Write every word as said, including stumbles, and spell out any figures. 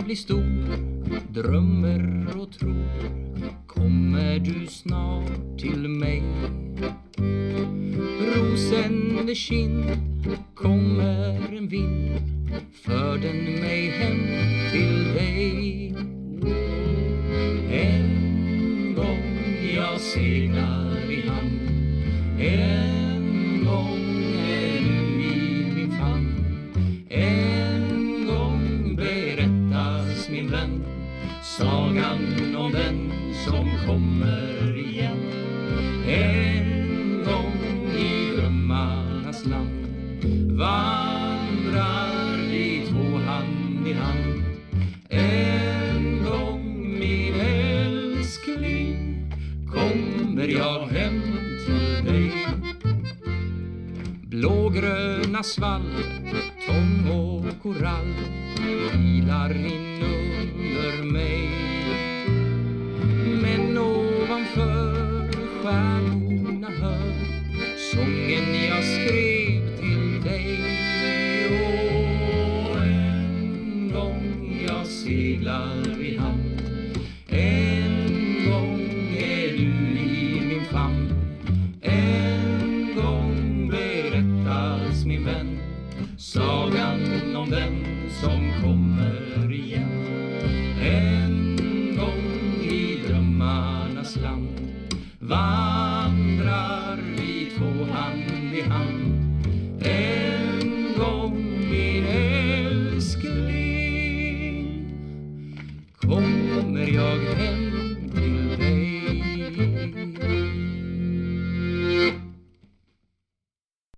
bli stor, drömmer och tror. Kommer du snart till mig? Rosende kind, kommer en vind, för den mig hem till dig. En gång jag seglar i hamn, en gång är du i min famn. En gång berättas min vän, sagan om den som kommer igen. En gång i drömmarnas land vandrar vi två hand i hand. En gång min älskling kommer jag hem till dig. Blågröna svall, tång och korall vilar in under mig. Men ovanför stjärnorna hör sången jag skrev till dig. Och en gång jag seglar i hamn, en gång är du i min famn. En gång berättas min vän, sagan om den som kommer igen. En gång i drömmarnas land vandrar vi två hand i hand.